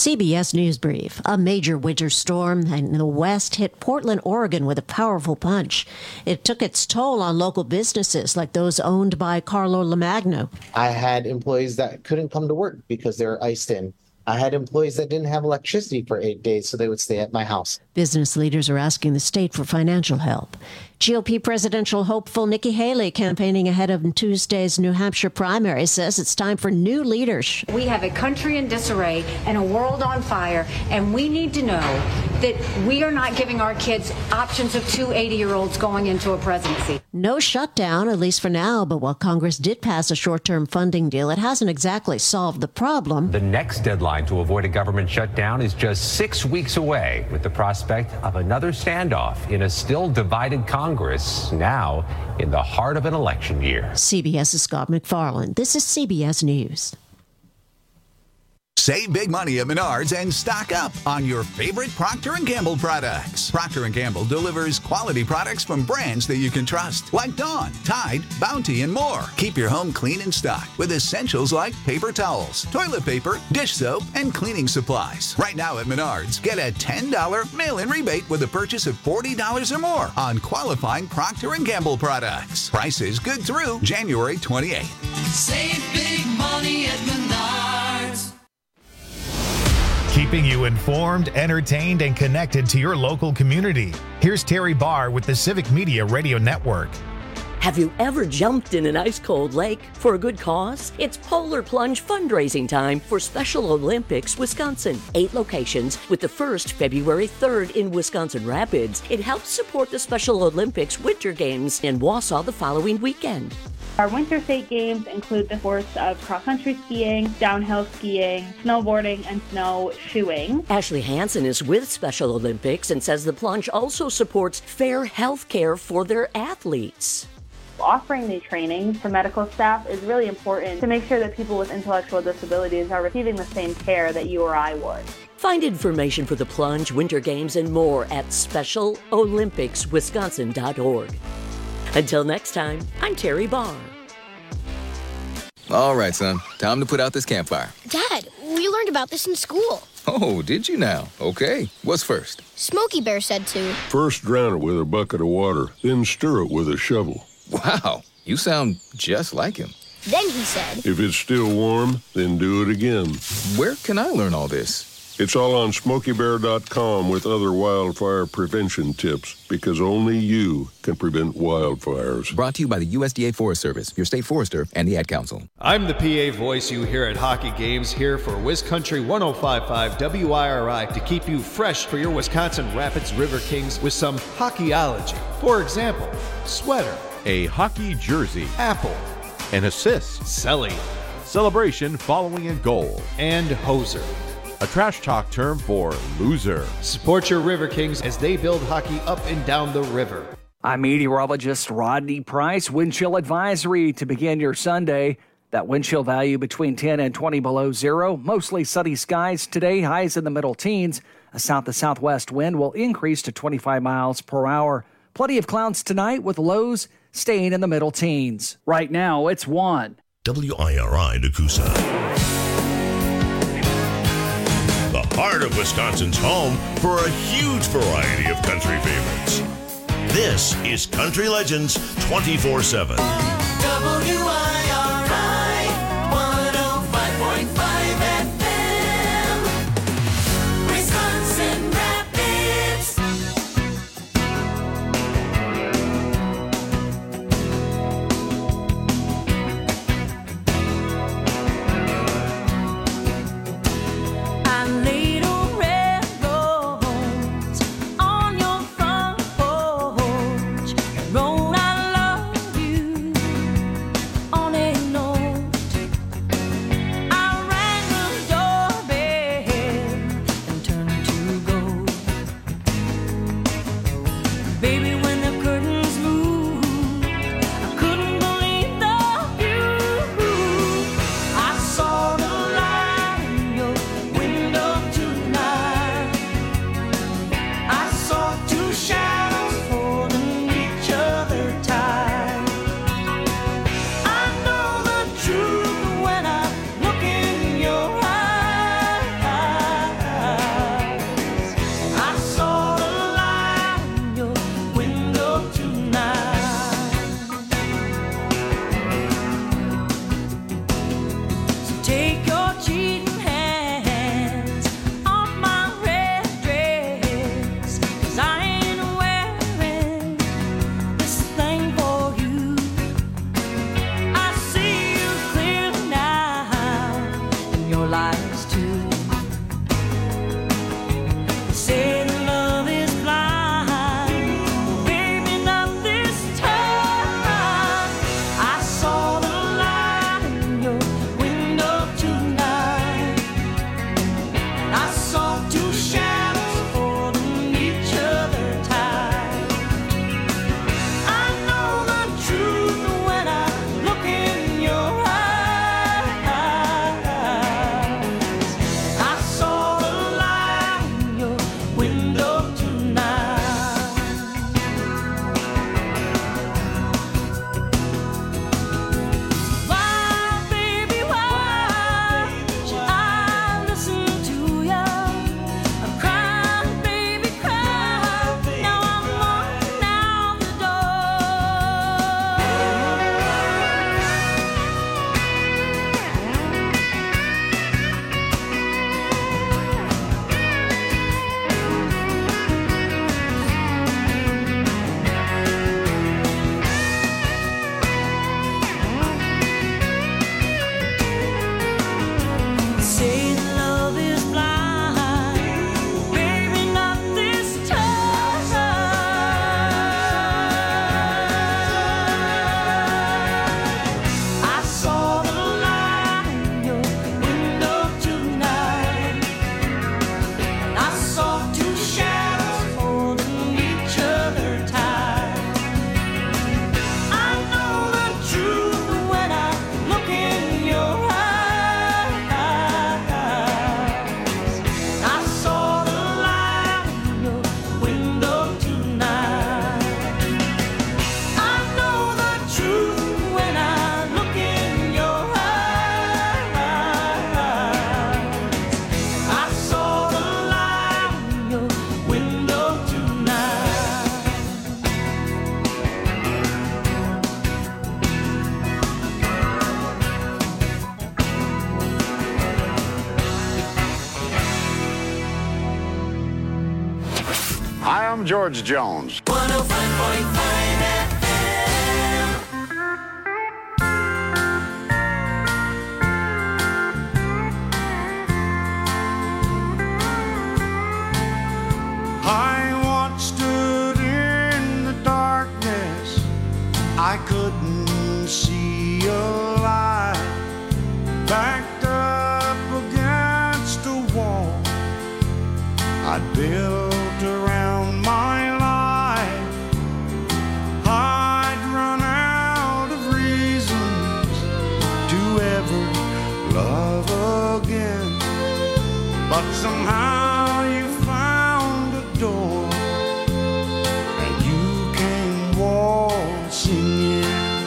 CBS News Brief. A major winter storm in the west hit Portland, Oregon with a powerful punch. It took its toll on local businesses like those owned by Carlo Lamagno. I had employees that couldn't come to work because they were iced in. I had employees that didn't have electricity for 8 days, so they would stay at my house. Business leaders are asking the state for financial help. GOP presidential hopeful Nikki Haley, campaigning ahead of Tuesday's New Hampshire primary, says it's time for new leaders. We have a country in disarray and a world on fire, and we need to know that we are not giving our kids options of two 80-year-olds going into a presidency. No shutdown, at least for now, but while Congress did pass a short-term funding deal, it hasn't exactly solved the problem. The next deadline to avoid a government shutdown is just 6 weeks away, with the prospect of another standoff in a still divided Congress, now in the heart of an election year. CBS's Scott McFarland. This is CBS News. Save big money at Menards and stock up on your favorite Procter & Gamble products. Procter & Gamble delivers quality products from brands that you can trust, like Dawn, Tide, Bounty, and more. Keep your home clean and stocked with essentials like paper towels, toilet paper, dish soap, and cleaning supplies. Right now at Menards, get a $10 mail-in rebate with a purchase of $40 or more on qualifying Procter & Gamble products. Prices good through January 28th. Save big money at Menards. Keeping you informed, entertained, and connected to your local community. Here's Terry Barr with the Civic Media Radio Network. Have you ever jumped in an ice-cold lake for a good cause? It's Polar Plunge fundraising time for Special Olympics Wisconsin. 8 locations, with the first February 3rd in Wisconsin Rapids. It helps support the Special Olympics Winter Games in Wausau the following weekend. Our winter state games include the sports of cross-country skiing, downhill skiing, snowboarding, and snowshoeing. Ashley Hansen is with Special Olympics and says the plunge also supports fair health care for their athletes. Offering these trainings for medical staff is really important to make sure that people with intellectual disabilities are receiving the same care that you or I would. Find information for the plunge, winter games, and more at specialolympicswisconsin.org. Until next time, I'm Terry Barr. All right, son. Time to put out this campfire. Dad, we learned about this in school. Oh, did you now? Okay. What's first? Smokey Bear said to. First drown it with a bucket of water, then stir it with a shovel. Wow, you sound just like him. Then he said. If it's still warm, then do it again. Where can I learn all this? It's all on SmokeyBear.com with other wildfire prevention tips, because only you can prevent wildfires. Brought to you by the USDA Forest Service, your state forester, and the Ad Council. I'm the PA voice you hear at hockey games, here for WisCountry 105.5 WIRI to keep you fresh for your Wisconsin Rapids River Kings with some hockeyology. For example, sweater, a hockey jersey, apple, an assist, celly, celebration following a goal, and hoser. A trash talk term for loser. Support your River Kings as they build hockey up and down the river. I'm meteorologist Rodney Price. Wind chill advisory to begin your Sunday. That wind chill value between 10 and 20 below zero. Mostly sunny skies today, highs in the middle teens. A south to southwest wind will increase to 25 miles per hour. Plenty of clouds tonight with lows staying in the middle teens. Right now, it's 1. WIRI Nakusa. The heart of Wisconsin's home for a huge variety of country favorites. This is Country Legends 24/7. WIRI 105.5 FM. Wisconsin Rapids. On a Hi, I'm George Jones. 105.5 I once stood in the darkness, I couldn't see a light, backed up against a wall I'd built around my life. I'd run out of reasons to ever love again, but somehow you found a door and you came waltzing in.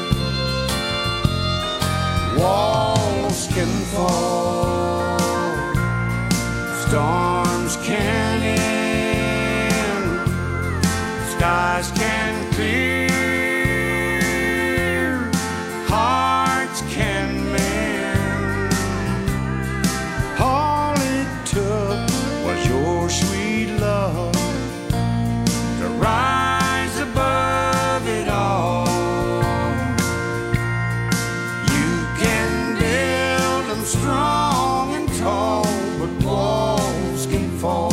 Walls can fall, storms can end, skies can clear, hearts can mend. All it took was your sweet love to rise above it all. You can build them strong and tall, but walls can fall.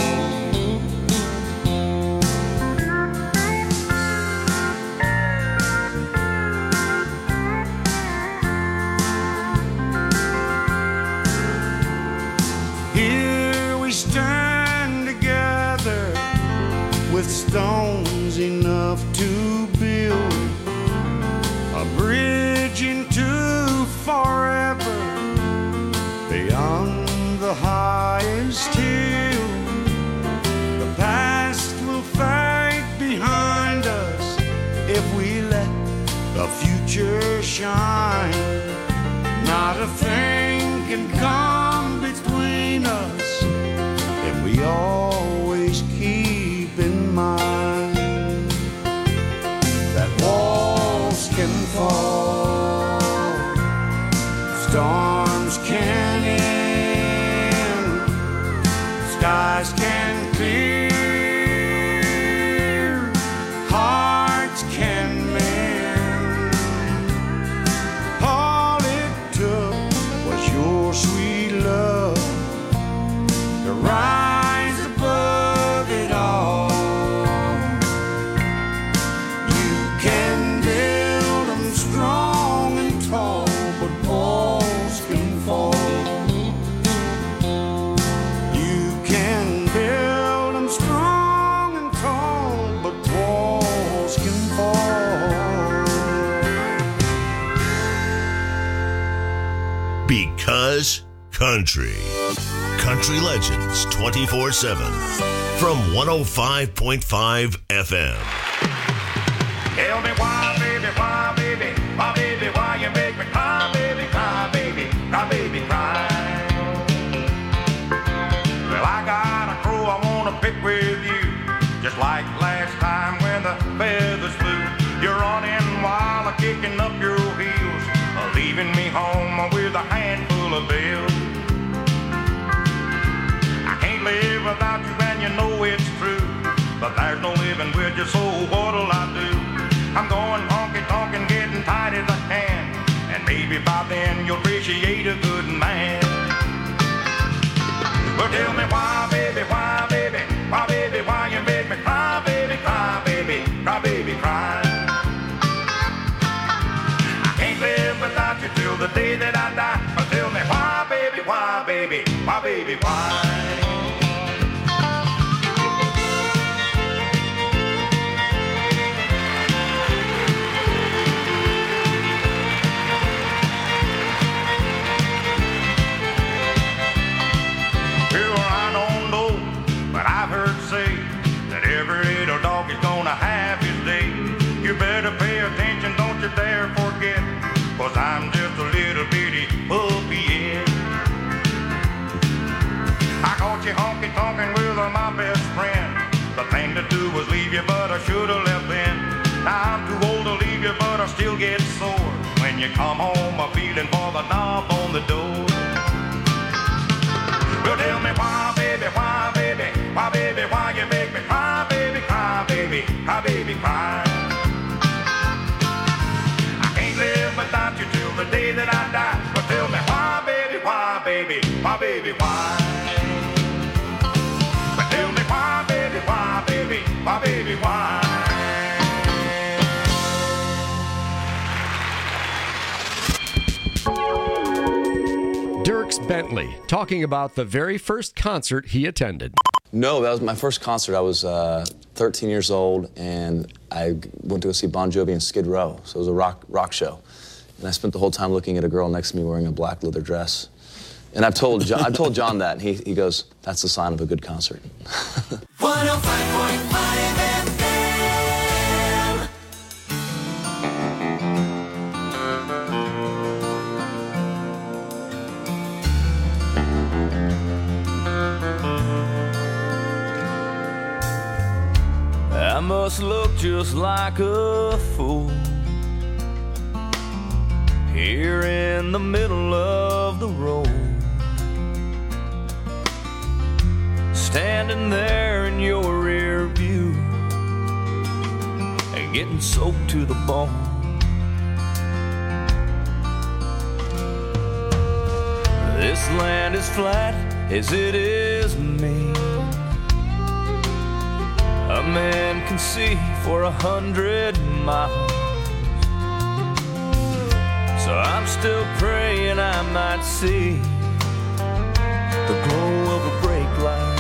Here we stand together with stones enough to build a bridge into forever beyond the highest hill. The past will fade behind us if we let the future shine. Not a thing can come between us if we always keep in mind that walls can fall, storms can end, skies can clear, hearts can mend. All it took was your sweet love to rise above it all. You can build them strong and tall, but walls can fall. You can build them strong and tall, but walls can fall. Because country. Country Legends 24/7 from 105.5 FM. Tell me why, baby, why you make me cry, baby, cry, cry. Well, I got a crow I wanna pick with you, just like last time when the feathers flew. You're running wild, kicking up your heels, leaving me home with a handful of bills. I can't live without you and you know it's true, but there's no living with you, so what'll I do? I'm going honky-tonk and getting tight as I can, and maybe by then you'll appreciate a good man. Well, tell me why, baby, why you make me cry, baby, cry. I can't live without you till the day that I die. But tell me why, baby, why? Have his day. You better pay attention, don't you dare forget, 'cause I'm just a little bitty puppy yet. I caught you honky-tonkin' with my best friend. The thing to do was leave you, but I should've left then. Now I'm too old to leave you, but I still get sore when you come home a feeling for the knob on the door. Well, tell me why, baby, why you make me cry, baby, cry. Bentley, talking about the very first concert he attended. No, that was my first concert. I was 13 years old, and I went to go see Bon Jovi in Skid Row. So it was a rock show. And I spent the whole time looking at a girl next to me wearing a black leather dress. And I've told John that, and he goes, that's the sign of a good concert. 105.5 FM. I must look just like a fool here in the middle of the road, standing there in your rear view and getting soaked to the bone. This land is flat as it is mean. A man can see for 100 miles. So I'm still praying I might see the glow of a brake light.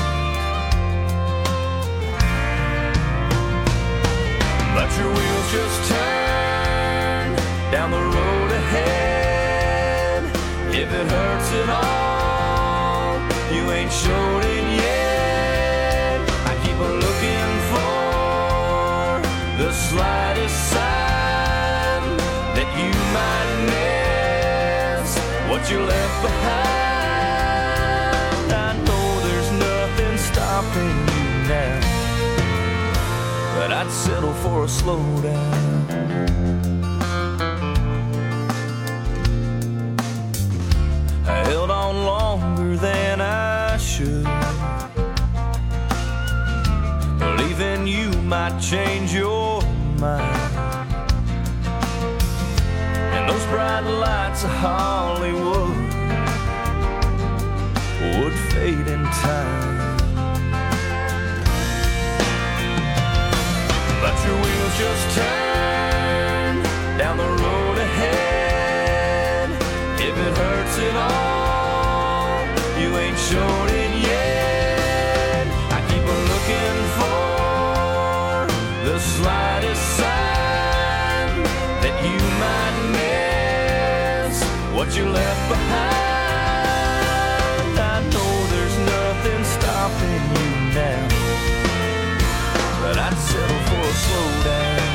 But your wheels just turn down the road ahead. If it hurts at all, you ain't showed it yet. I keep looking for the slightest sign that you might miss what you left behind. I know there's nothing stopping you now, but I'd settle for a slowdown. I held on longer than I should, believing you might change your mind. And those bright lights of Hollywood would fade in time. But your wheels just turn down the road ahead. If it hurts at all, you ain't shown it yet. I keep looking for the slightest sign that you might miss what you left behind. I know there's nothing stopping you now, but I'd settle for a slowdown.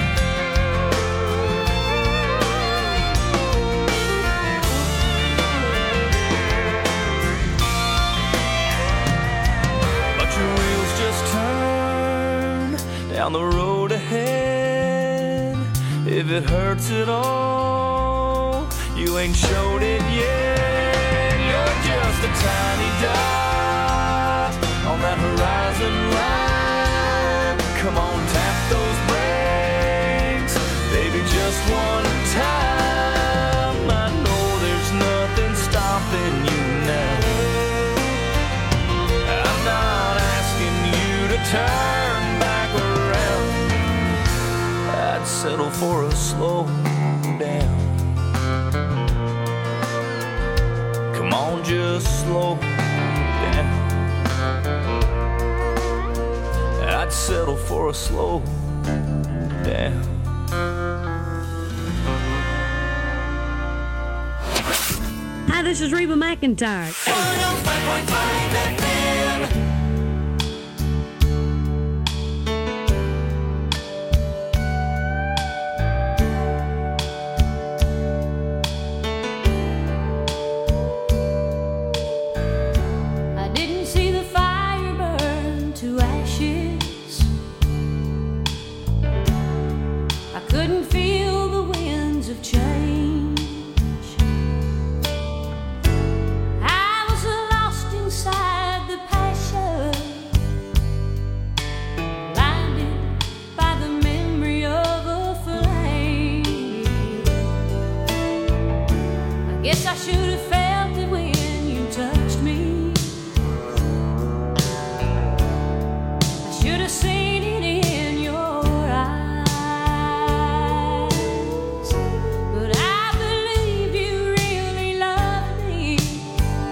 But your wheels just turn down the road ahead. If it hurts at all, you ain't showed it yet. You're just a tiny dot on that horizon line. Come on, tap those brakes, baby, just one time. I know there's nothing stopping you now. I'm not asking you to turn back around. I'd settle for a slow down. Come on, just slow down. I'd settle for a slow down. Hi, this is Reba McEntire. 105.5 FM. I didn't see the fire burn to ashes. I couldn't feel the winds of change. I was lost inside the passion, blinded by the memory of a flame. I guess I should have felt it when you touched me. I should have seen it in your eyes. But I believed you really loved me.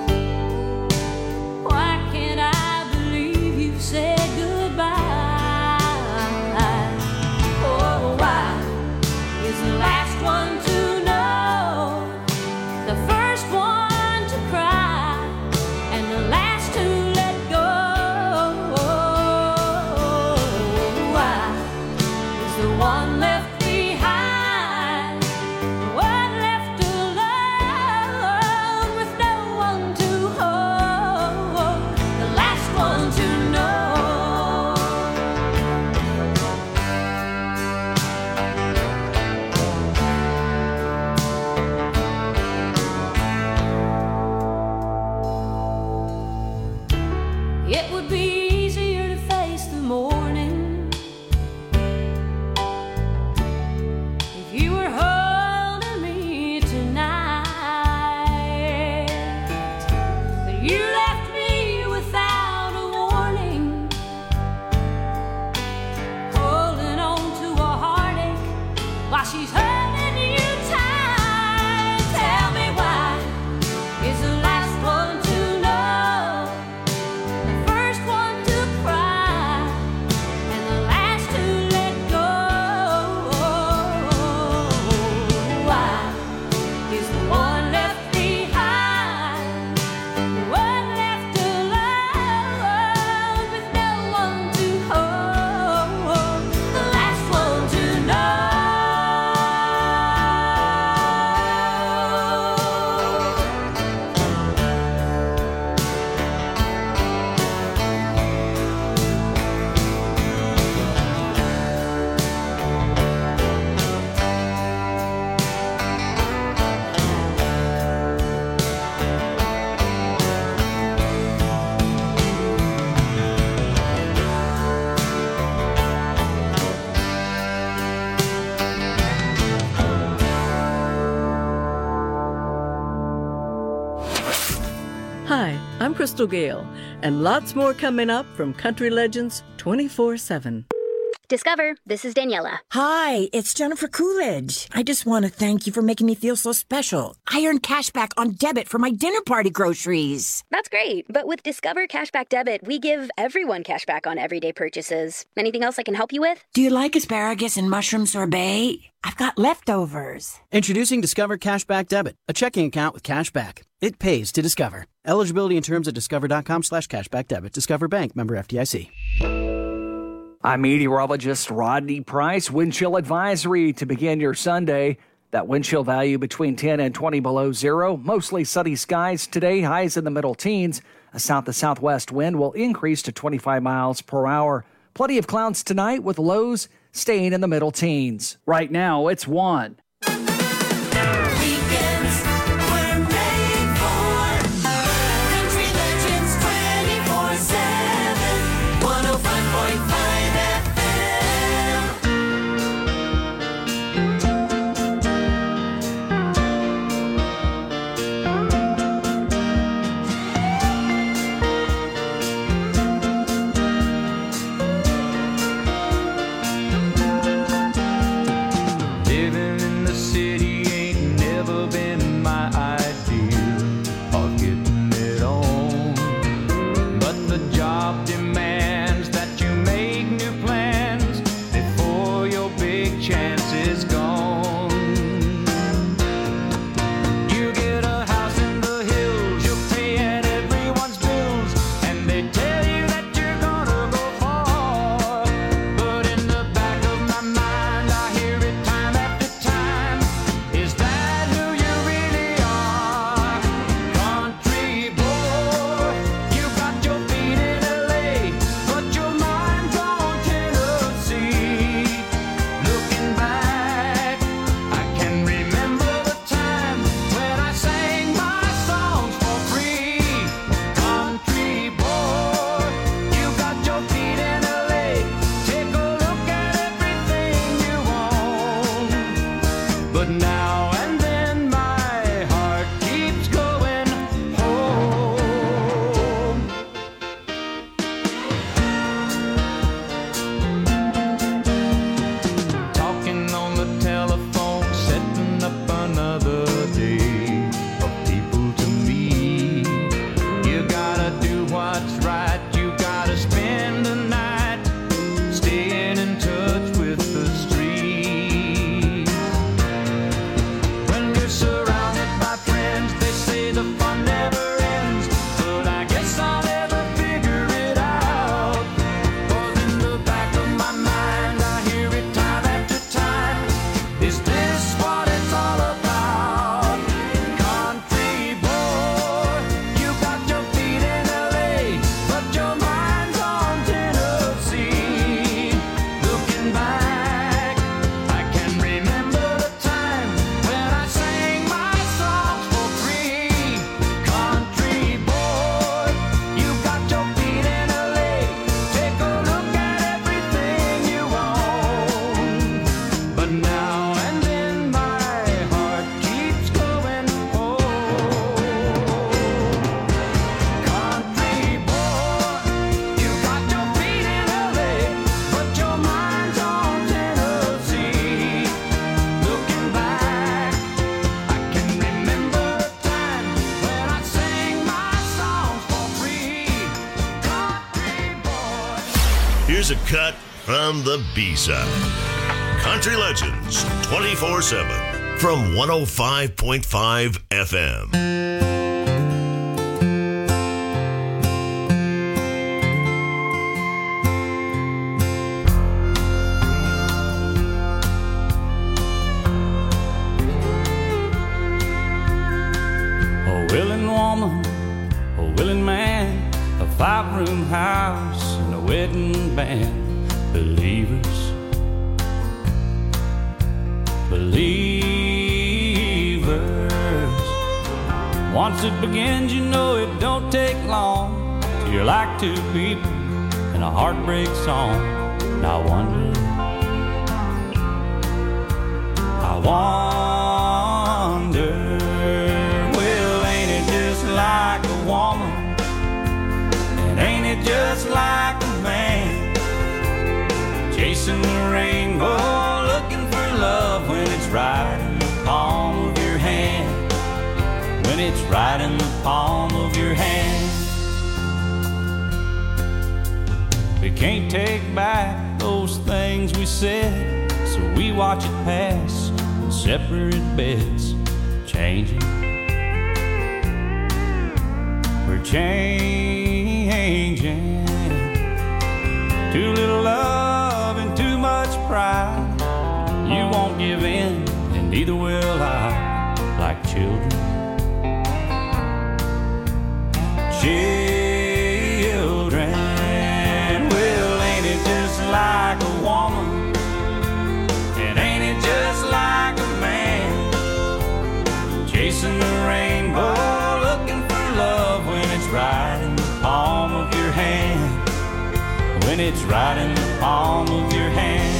Why she's hurting you tight. Tell me why is the last one to know, the first one to cry, and the last to let go. Why is the one left behind, the one left alone with no one to hold, the last one to know? Hi, I'm Crystal Gale, and lots more coming up from Country Legends 24/7. Discover, this is Daniela. Hi, it's Jennifer Coolidge. I just want to thank you for making me feel so special. I earned cash back on debit for my dinner party groceries. That's great, but with Discover Cashback Debit, we give everyone cash back on everyday purchases. Anything else I can help you with? Do you like asparagus and mushroom sorbet? I've got leftovers. Introducing Discover Cashback Debit, a checking account with cash back. It pays to Discover. Eligibility and terms at discover.com/cashback debit. Discover Bank, member FDIC. I'm meteorologist Rodney Price. Wind chill advisory to begin your Sunday. That wind chill value between 10 and 20 below zero. Mostly sunny skies today, highs in the middle teens. A south to southwest wind will increase to 25 miles per hour. Plenty of clouds tonight with lows staying in the middle teens. Right now, it's 1. Weekends were made for Country Legends 24/7, 105.5 FM. Living in cut from the B-side. Country Legends 24/7 from 105.5 FM. A willing woman, a willing man, a 5-room house and a wedding band. Believers, once it begins, you know it don't take long till you're like two people in a heartbreak song. And I wonder, well, ain't it just like a woman? And ain't it just like a man? Chasing the rainbow, looking for love when it's right in the palm of your hand. When it's right in the palm of your hand. We can't take back those things we said, so we watch it pass in separate beds. Changing, we're changing. Too little love and too much pride. You won't give in, and neither will I. Like children, well, ain't it just like a woman? And ain't it just like a man? Chasing the rainbow, looking for love when it's right in the palm of your hand. When it's right in the palm of your hand.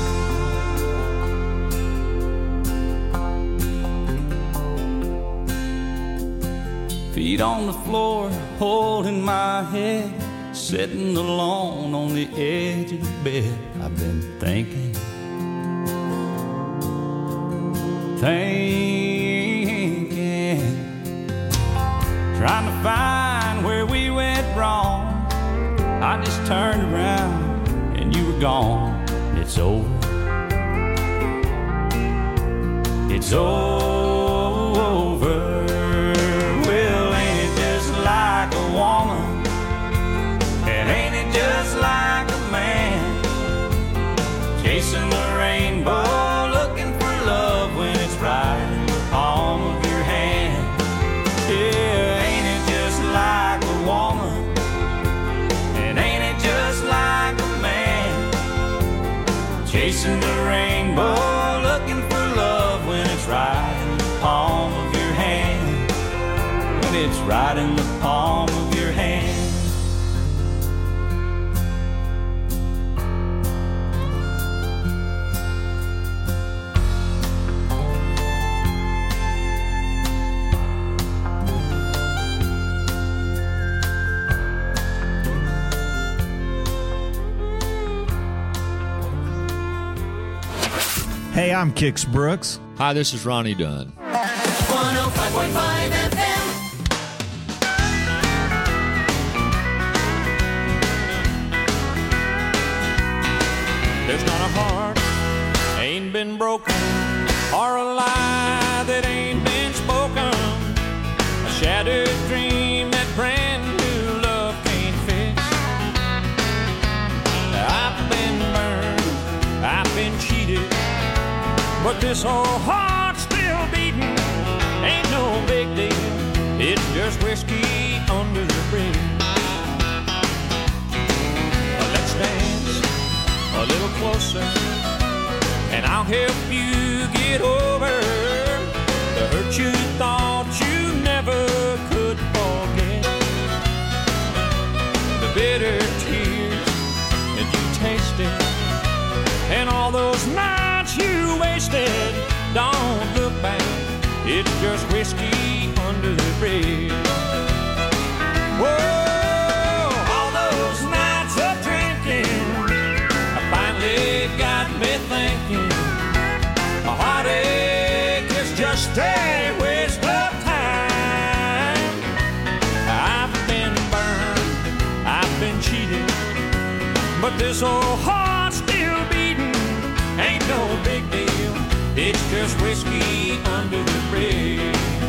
Feet on the floor, holding my head, sitting alone on the edge of the bed. I've been thinking, trying to find where we went wrong. I just turned around and you were gone. It's over. It's over. Like a woman, and ain't it just like a man? Chasing the rainbow, looking for love when it's right in the palm of your hand. Yeah, ain't it just like a woman, and ain't it just like a man? Chasing the rainbow, looking for love when it's right in the palm of your hand. It's right in the palm of your hand. Hey, I'm Kix Brooks. Hi, this is Ronnie Dunn. 105.5 FM. There's not a heart ain't been broken, or a lie that ain't been spoken, a shattered dream that brand new love can't fix. I've been burned, I've been cheated, but this old heart's still beating. Ain't no big deal, it's just whiskey under the bridge. Let's dance a little closer, and I'll help you get over the hurt you thought you never could forget, the bitter tears that you tasted, and all those nights you wasted. Don't look back, it's just whiskey under the bridge. Whoa. Got me thinking a heartache is just a waste of time. I've been burned, I've been cheated, but this this old heart still beating ain't no big deal. It's just whiskey under the bridge.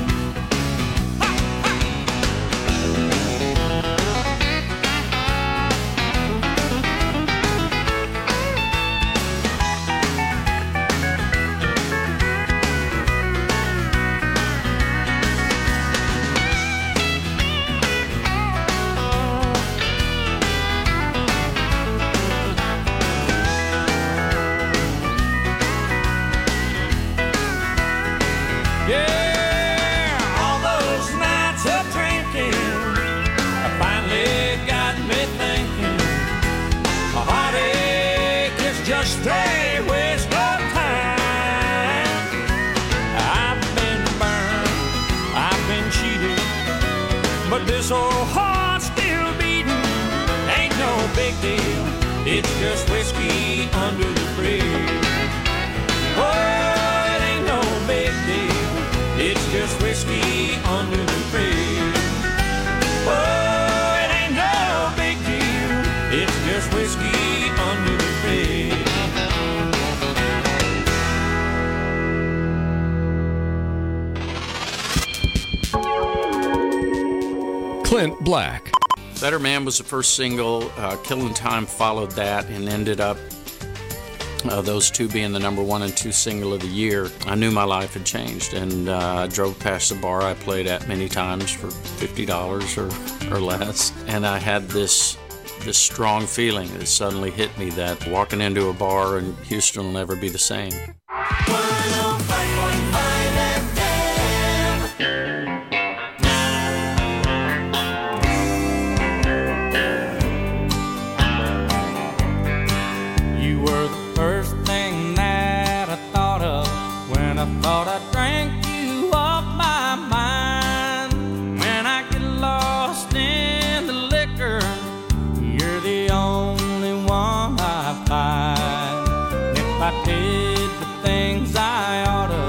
Stay waste of time. I've been burned, I've been cheated, but this old heart still beating ain't no big deal. It's just whiskey under the bridge. Oh, it ain't no big deal. It's just whiskey under the bridge. Oh, it ain't no big deal. It's just whiskey under the bridge. Clint Black. Better Man was the first single. Killing Time followed that and ended up those two being the number 1 and 2 single of the year. I knew my life had changed, and I drove past the bar I played at many times for $50 or less, and I had this strong feeling that suddenly hit me that walking into a bar in Houston will never be the same. Thought I drank you off my mind. When I get lost in the liquor, you're the only one I find. If I did the things I oughta,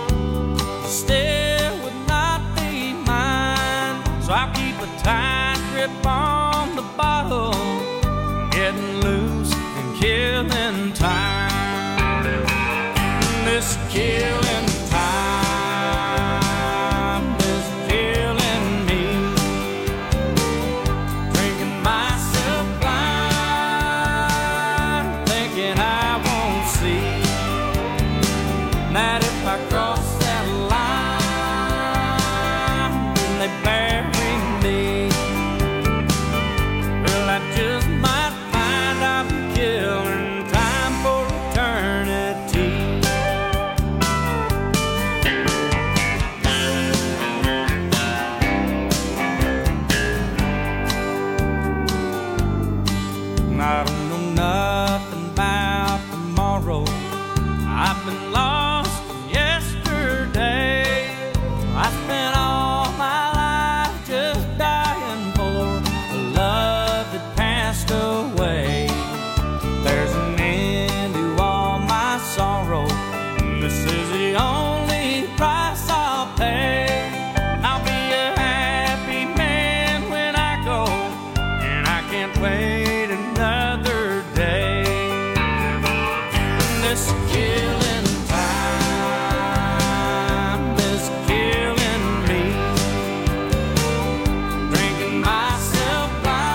still would not be mine. So I keep a tight grip on the bottle, getting loose and killing time. This killing time is killing me. Drinking myself blind, thinking I won't see that if I cross that line, then they bury me. Well, I just might find I'm killing time for eternity. I don't know nothing about tomorrow. I've been lost from yesterday. I spent all my life just dying for a love that passed away. There's an end to all my sorrow. This is the only price I'll pay. I'll be a happy man when I go, and I can't wait another day. This killing time is killing me. Drinking myself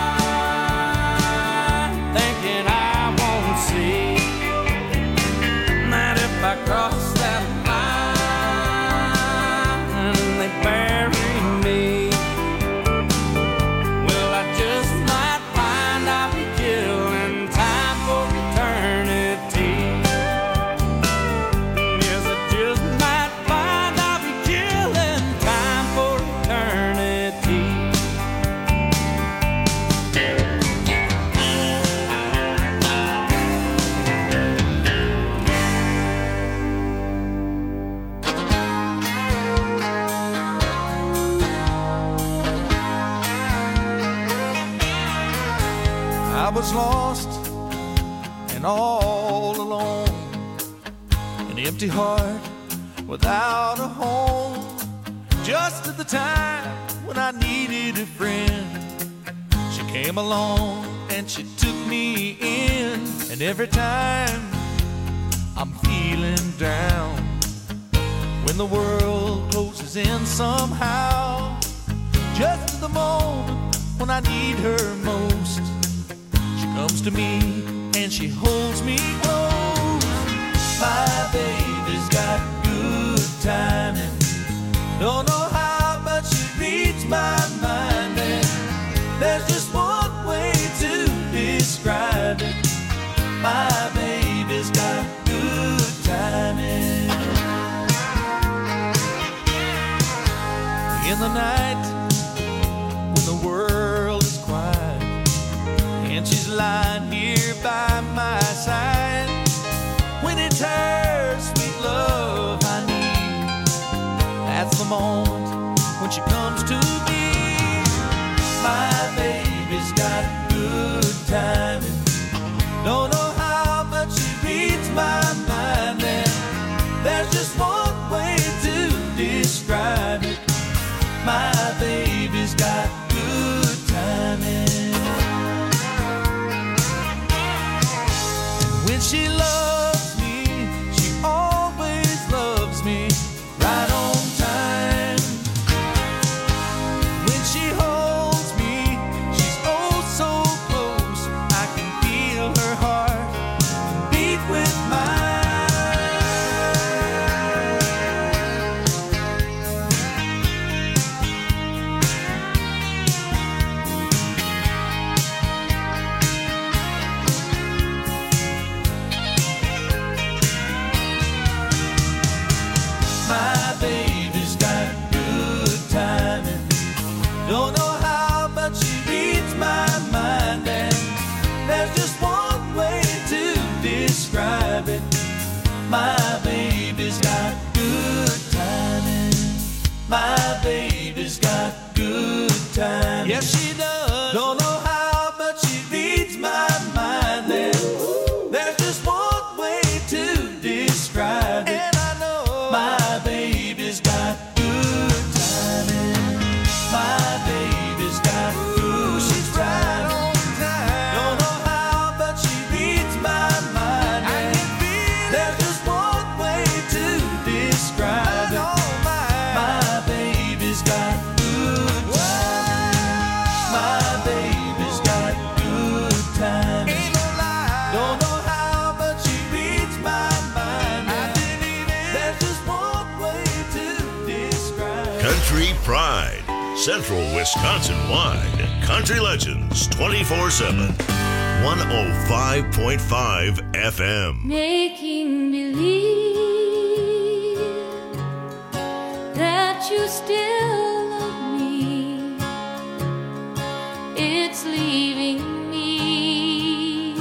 blind, thinking I won't see that if I cross that line, they bury me. Well, I just might find I'll be killing time for eternity. Yes, I just might find I'll be killing time for eternity. I was lost and all alone, an empty heart without a home. Just at the time when I needed a friend, she came along and she took me me in. And every time I'm feeling down, when the world closes in somehow, just at the moment when I need her most, she comes to me and she holds me close. My baby's got good timing. Don't know how, but she reads my mind. And there's just one way to describe it. My baby's got good timing. In the night, when the world is quiet, and she's lying here by my side, when it's her sweet love I need, that's the moment when she comes to me. My baby's got good timing. Don't know how, but she reads my mind. And there's just one way to describe it. My baby's got good timing. When she loves me, she always loves me right on time. When she holds me, she's oh so close. I can feel her heart beat with mine. My baby's got good timing. Don't know how, but she reads my mind. And there's just one way to describe it. My baby's got good timing. My baby's got good timing. Yes, she does. Don't know how, but she reads my mind. And there's just one way to describe it. And I know my baby's got good timing. My baby's got good timing. Don't know how, but she reads my mind. And there's just one way to describe it. My baby's got good timing. My baby's got good timing. Don't know how, but she reads my mind. There's just one way to describe it. Country Pride, Central Wisconsin-wide. Country Legends 24/7. 105.5 FM. Making believe that you still love me. It's leaving me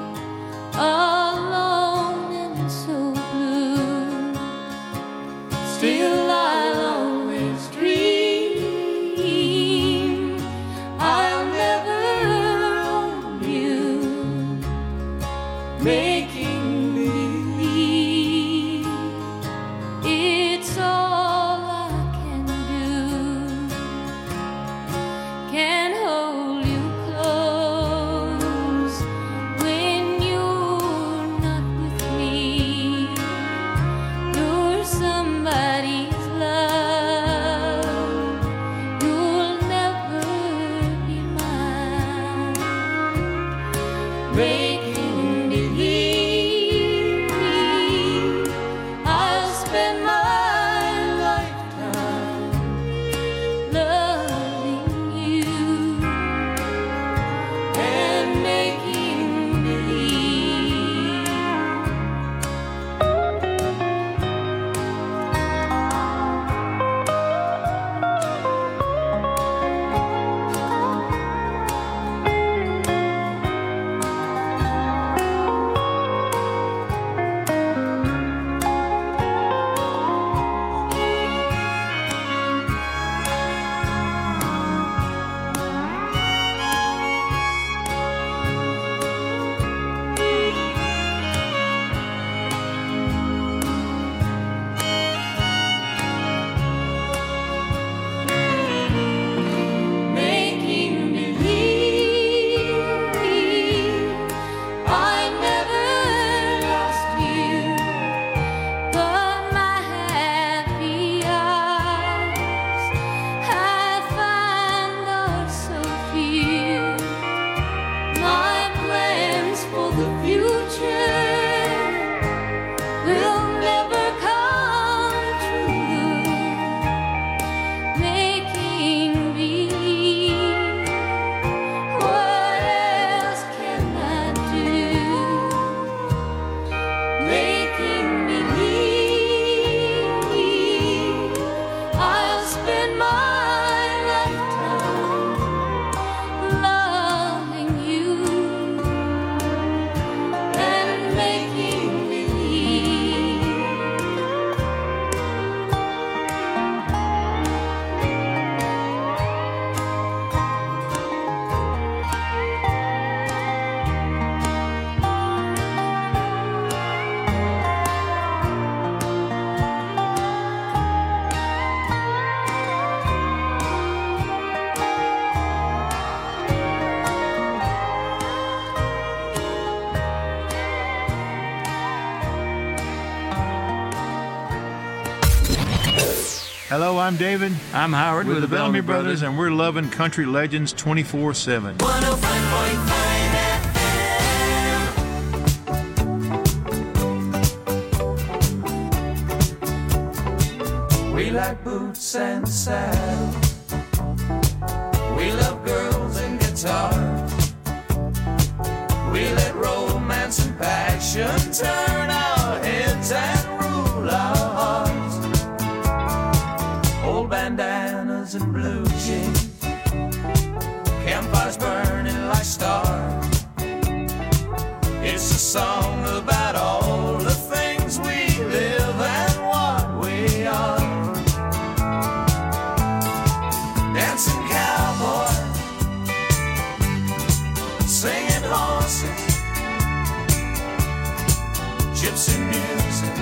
alone and so blue. Still I'll always dream I'll never own you. Making believe it's all I can do. Can hold you close when you're not with me. You're somebody's love. You'll never be mine. Making believe Hello, I'm David. I'm Howard with the Bellamy Brothers, and we're loving Country Legends 24/7. 105.5 We like boots and saddles. We love girls and guitars. We let romance and passion turn our heads and rule our hearts. Old bandanas and blue jeans, campfires burning like stars. It's a song about all the things we live and what we are. Dancing cowboy, singing horses, gypsy music,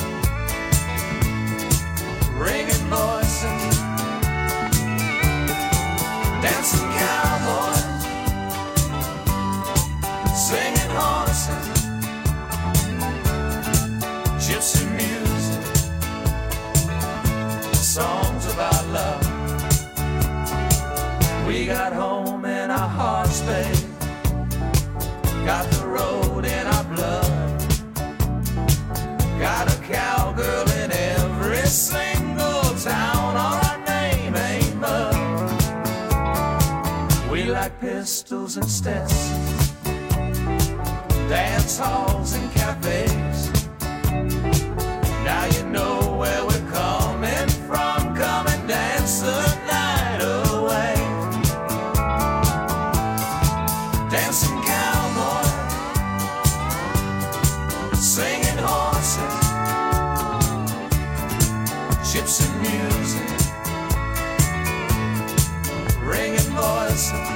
ringing voices. Dancing cowboys, singing horses, gypsy music, songs about love. We got home in our hearts, babe. Got the road in our blood. Got a cowgirl in every single town. All our name ain't mud. We like pistols and Stetsons, dance halls and cafes. Now you know where we're coming from. Come and dance the night away. Dancing cowboy, singing horses, gypsy music, ringing voices.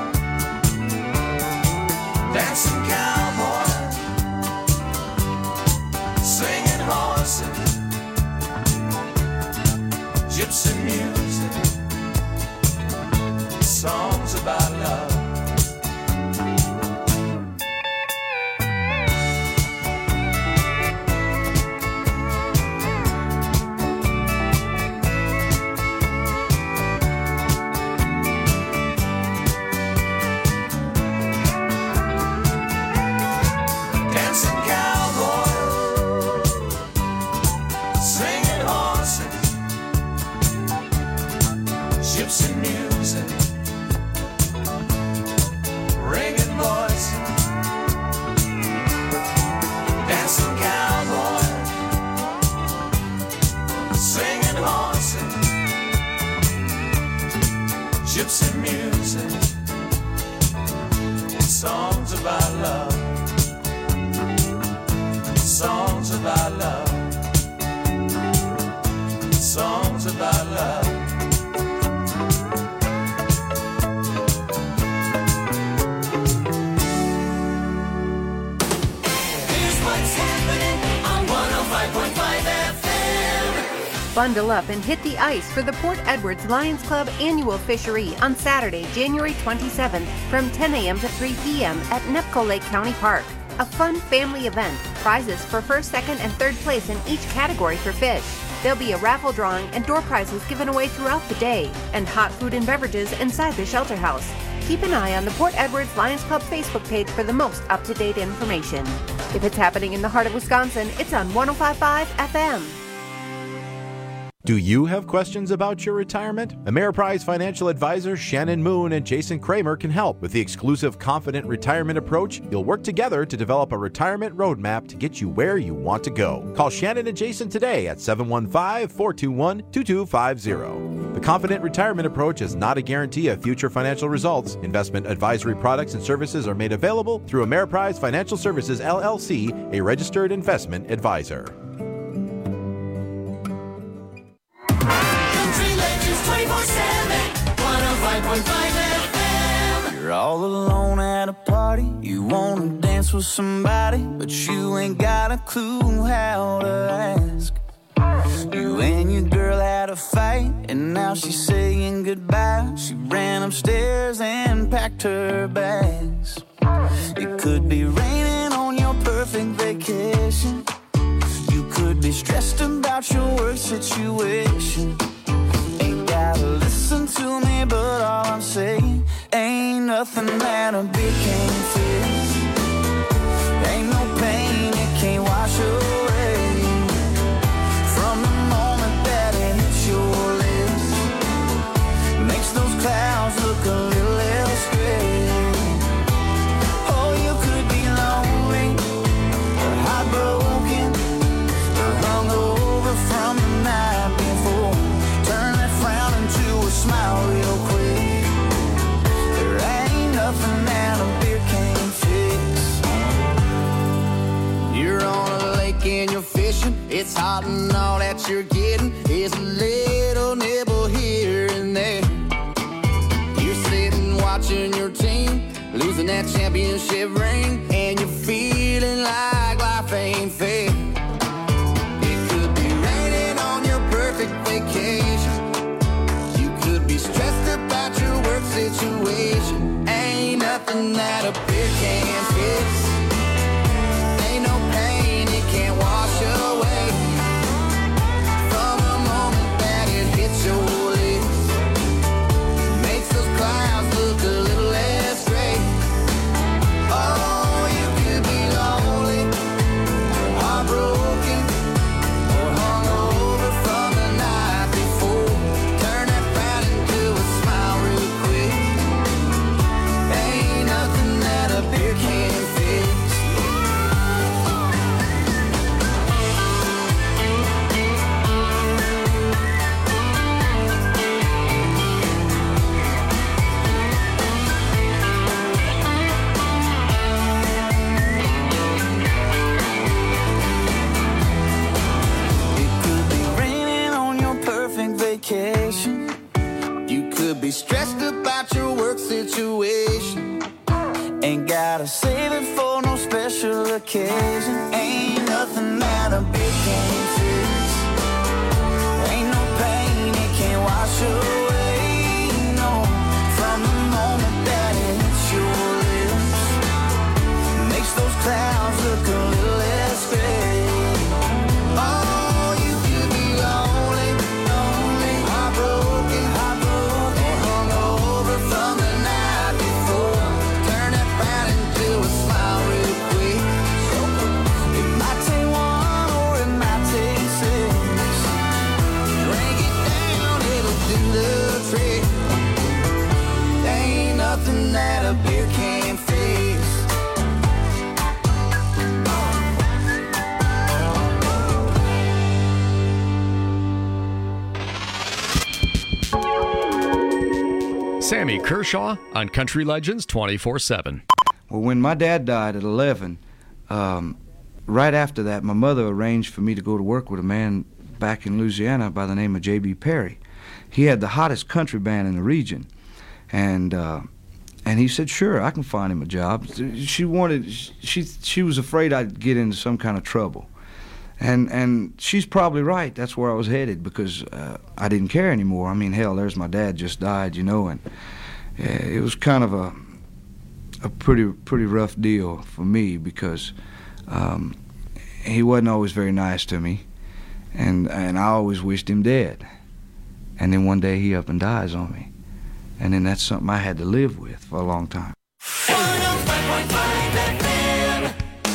Dancing cowboy, singing horses, gypsy music, songs about love. Gypsy music, ringing voices. Dancing cowboy, singing horses. Gypsy music, songs about love. Songs about love. Songs about love. Bundle up and hit the ice for the Port Edwards Lions Club Annual Fishery on Saturday, January 27th from 10 a.m. to 3 p.m. at Nepco Lake County Park. A fun family event. Prizes for first, second, and third place in each category for fish. There'll be a raffle drawing and door prizes given away throughout the day, and hot food and beverages inside the shelter house. Keep an eye on the Port Edwards Lions Club Facebook page for the most up-to-date information. If it's happening in the heart of Wisconsin, it's on 105.5 FM. Do you have questions about your retirement? Ameriprise financial advisors Shannon Moon and Jason Kramer can help. With the exclusive Confident Retirement Approach, you'll work together to develop a retirement roadmap to get you where you want to go. Call Shannon and Jason today at 715-421-2250. The Confident Retirement Approach is not a guarantee of future financial results. Investment advisory products and services are made available through Ameriprise Financial Services, LLC, a registered investment advisor. 105.5 FM. You're all alone at a party. You wanna dance with somebody, but you ain't got a clue how to ask. You and your girl had a fight, and now she's saying goodbye. She ran upstairs and packed her bags. It could be raining on your perfect vacation. You could be stressed about your work situation. to me, but all I'm saying ain't nothing that a beer can't fix. Ain't no pain it can't wash away. From the moment that it hits your lips, makes those clouds look a little less gray. Oh, you could be lonely, or heartbroken, or hungover from the night before. Turn that frown into a smile real quick. There ain't nothing that a beer can't fix. You're on a lake and you're fishing. It's hot and all that you're getting is a little nibble here and there. You're sitting watching your team losing that championship ring, and you're feeling like life ain't fair. It could be raining on your perfect vacation. You could be stressed about your work situation. Ain't nothing that a beer can't fix. Ain't no pain it can't wash away. From the moment that it hits your lips, makes those clouds look a little less gray. Oh, you could be lonely, or heartbroken, or hungover from the night before. Turn that frown into a smile real quick. Ain't nothing that a beer can't fix. Vacation. You could be stressed about your work situation. Ain't gotta save it for no special occasion. Ain't nothing that a beer can't fix. Ain't no pain it can't wash away. No, from the moment that it hits your lips, makes those clouds look a little less gray. Oh, you could be lonely, heartbroken, or hungover from the night before. Turn that frown into a smile real quick. It might take one or it might take six. Drink it down, it'll do the trick. Ain't nothing that a beer can't fix. Sammy Kershaw on Country Legends 24/7. Well, when my dad died at 11, right after that, my mother arranged for me to go to work with a man back in Louisiana by the name of J.B. Perry. He had the hottest country band in the region, and he said, "Sure, I can find him a job." She was afraid I'd get into some kind of trouble. And she's probably right. That's where I was headed, because I didn't care anymore. I mean, hell, there's my dad just died, you know, and it was kind of a pretty rough deal for me, because he wasn't always very nice to me, and I always wished him dead. And then one day he up and dies on me, and then that's something I had to live with for a long time. 105.5 FM.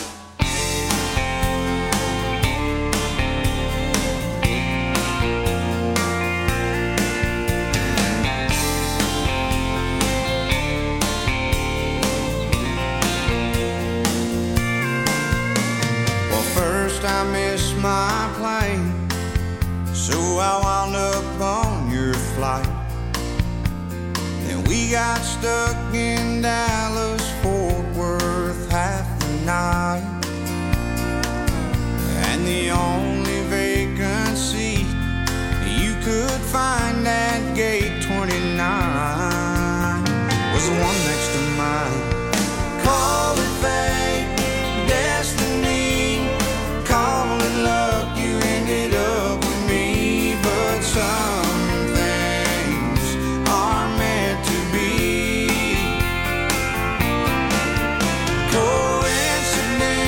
I missed my plane, so I wound up on your flight. Then we got stuck in Dallas, Fort Worth half the night. And the only vacant seat you could find at gate 29 was the one next to mine. Call it fate, destiny, call it luck, you ended up with me. But some things are meant to be. Coincidence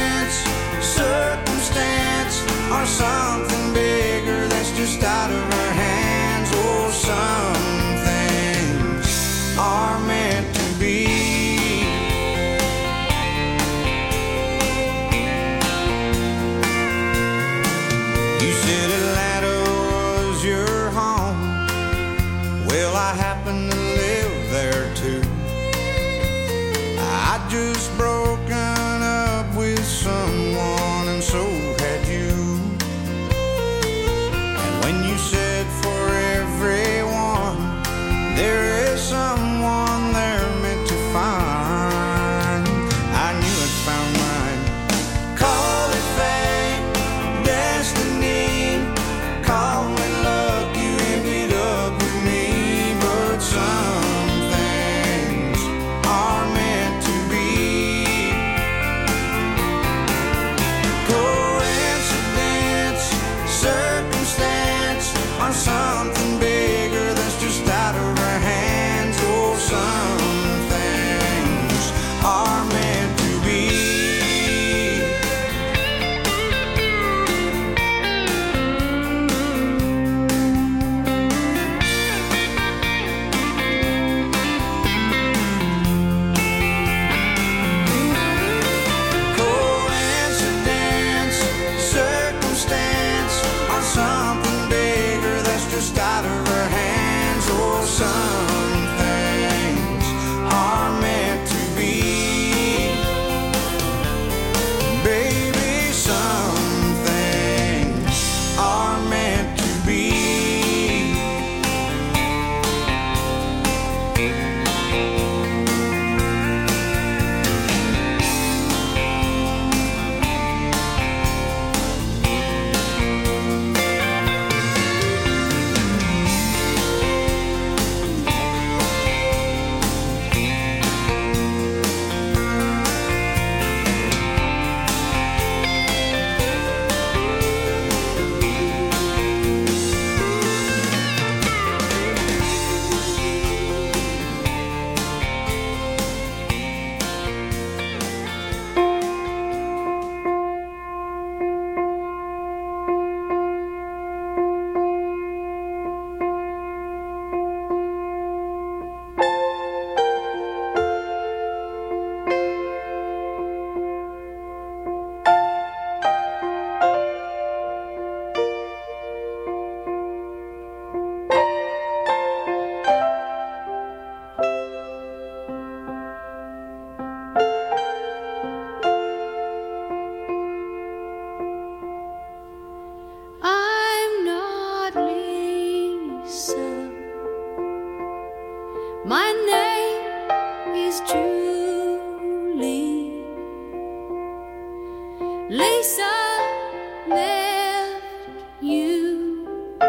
Lisa left you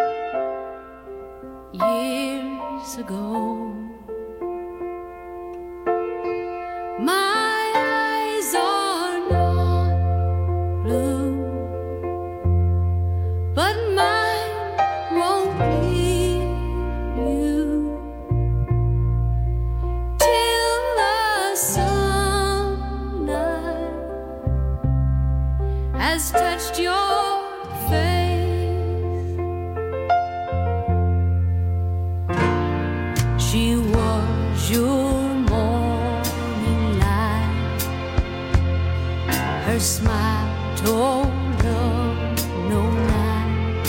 years ago. My eyes are not blue, but mine won't leave you till the sunlight has touched your face. She was your morning light. Her smile told of no night.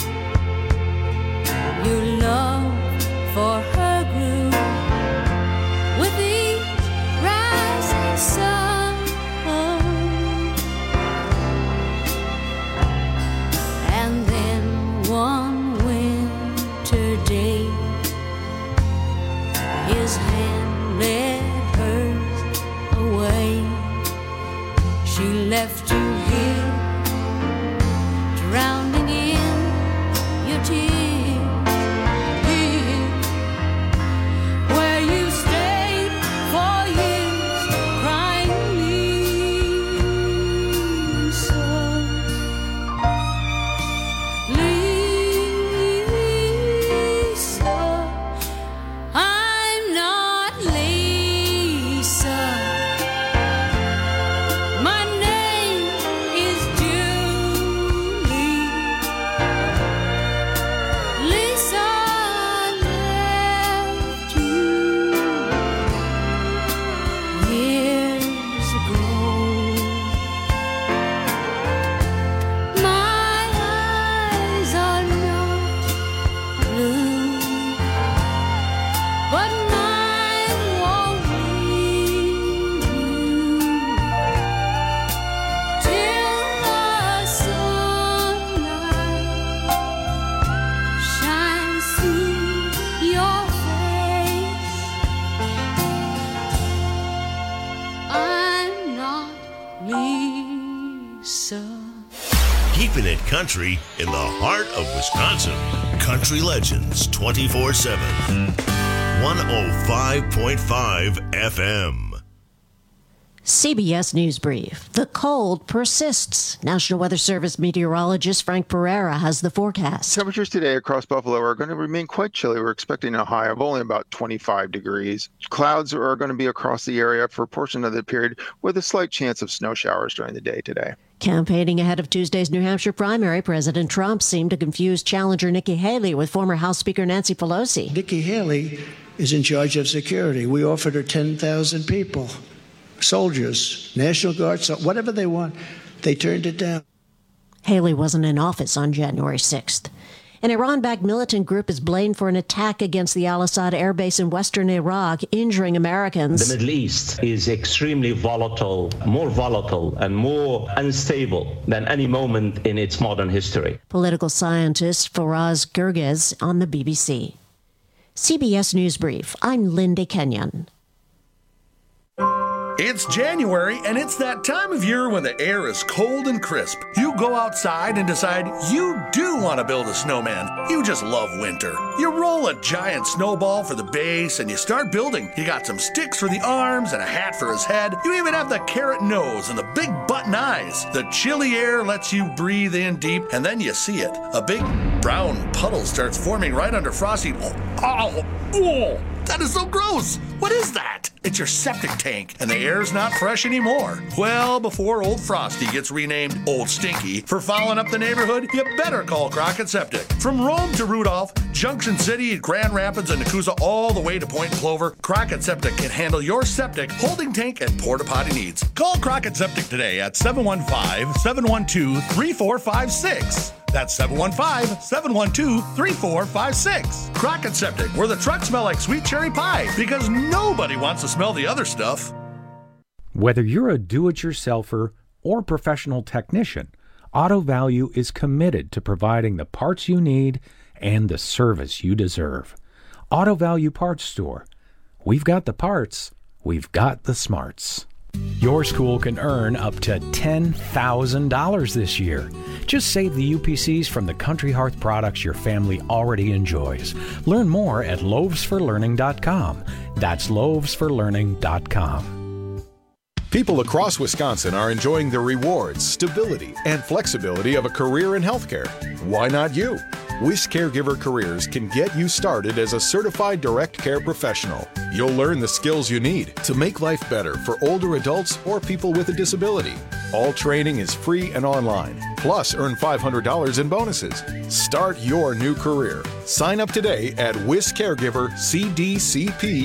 Your love for her grew with each rising sun. And then one winter day, his hand led hers away. She left you here, drowning in your tears. Here, where you stayed for years, crying, Lisa, Lisa. I'm not Lisa. My name is Julie. Lisa left you years ago. My eyes are not blue, but mine won't leave you till the sunlight shines through your face. I'm not Lisa. Keeping it country in the heart of Wisconsin. Country Legends 24/7. 105.5 FM. CBS News Brief. The cold persists. National Weather Service meteorologist Frank Pereira has the forecast. Temperatures today across Buffalo are going to remain quite chilly. We're expecting a high of only about 25 degrees. Clouds are going to be across the area for a portion of the period with a slight chance of snow showers during the day today. Campaigning ahead of Tuesday's New Hampshire primary, President Trump seemed to confuse challenger Nikki Haley with former House Speaker Nancy Pelosi. Nikki Haley is in charge of security. We offered her 10,000 people, soldiers, National Guard, whatever they want. They turned it down. Haley wasn't in office on January 6th. An Iran-backed militant group is blamed for an attack against the Al-Assad air base in western Iraq, injuring Americans. The Middle East is extremely volatile, more volatile and more unstable than any moment in its modern history. Political scientist Faraz Gerges on the BBC. CBS News Brief. I'm Linda Kenyon. It's January, and it's that time of year when the air is cold and crisp. You go outside and decide you do want to build a snowman. You just love winter. You roll a giant snowball for the base, and you start building. You got some sticks for the arms and a hat for his head. You even have the carrot nose and the big button eyes. The chilly air lets you breathe in deep, and then you see it. A big brown puddle starts forming right under Frosty. Oh, that is so gross. What is that? It's your septic tank, and the air's not fresh anymore. Well, before old Frosty gets renamed Old Stinky for fouling up the neighborhood, you better call Crockett Septic. From Rome to Rudolph, Junction City, Grand Rapids, and Nakusa, all the way to Point Clover, Crockett Septic can handle your septic, holding tank, and porta potty needs. Call Crockett Septic today at 715-712-3456. That's 715-712-3456. Crockett Septic, where the trucks smell like sweet cherry pie, because nobody wants to smell the other stuff. Whether you're a do-it-yourselfer or professional technician, Auto Value is committed to providing the parts you need and the service you deserve. Auto Value Parts Store. We've got the parts. We've got the smarts. Your school can earn up to $10,000 this year. Just save the UPCs from the Country Hearth products your family already enjoys. Learn more at loavesforlearning.com. That's loavesforlearning.com. People across Wisconsin are enjoying the rewards, stability, and flexibility of a career in healthcare. Why not you? WIS Caregiver Careers can get you started as a certified direct care professional. You'll learn the skills you need to make life better for older adults or people with a disability. All training is free and online. Plus, earn $500 in bonuses. Start your new career. Sign up today at wiscaregivercdcp.com.